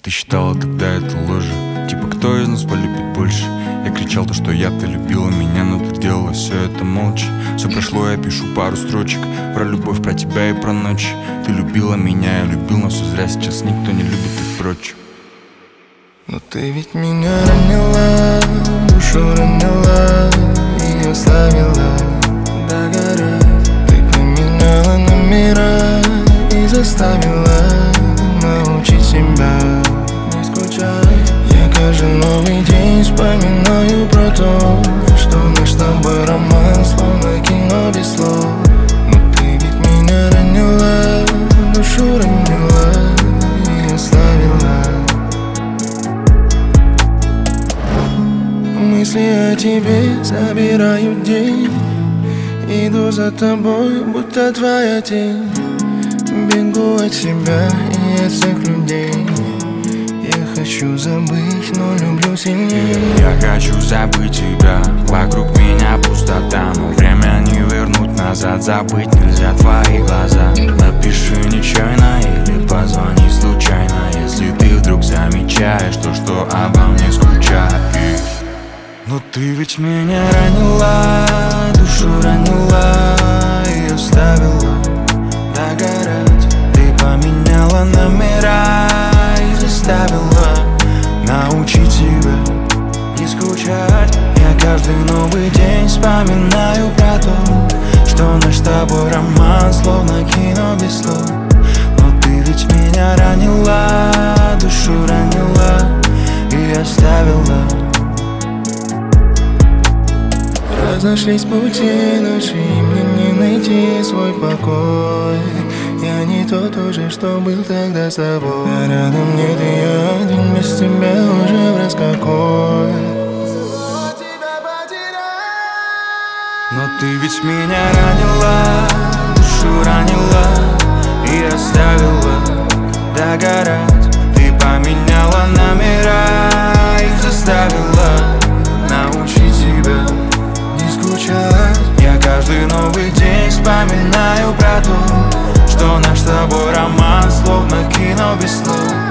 Ты считала тогда это ложью, типа кто из нас полюбит больше? Я кричал то, что ты любила меня, но ты делала все это молча. Все прошло, я пишу пару строчек про любовь, про тебя и про ночь. Ты любила меня, я любил, но все зря, сейчас никто не любит и впрочем. Но ты ведь меня ранила, душу ранила и оставила догорать. Ты поменяла номера и заставила научить себя не скучать. Я каждый новый день вспоминаю про то, что наш с тобой роман словно кино без слов. Но ты ведь меня ранила, душу ранила и оставила. Мысли о тебе забирают день. Иду за тобой, будто твоя тень. Бегу от себя и от всех людей. Я хочу забыть, но люблю сильнее. Я хочу забыть тебя, вокруг меня пустота, но время не вернуть назад. Забыть нельзя твои глаза. Напиши нечаянно или позвони случайно, если ты вдруг замечаешь то, что обо мне скучаешь. Но ты ведь меня ранила, душу ранила и оставила догорать. Ты поменяла номера и заставила научить себя не скучать. Я каждый новый день вспоминаю про то, что наш с тобой роман словно кино без слов. Но ты ведь меня ранила, душу ранила и оставила. Разошлись пути наши, и мне не найти свой покой. Я не тот уже, что был тогда с тобой. А рядом нет, и я один без тебя уже в раскакой. Но ты ведь меня ранила, душу ранила и оставила догорать. Ты поменяла номера и заставила научить себя не скучать. Я каждый новый день вспоминаю про то, что наш с тобой роман словно кино без слов.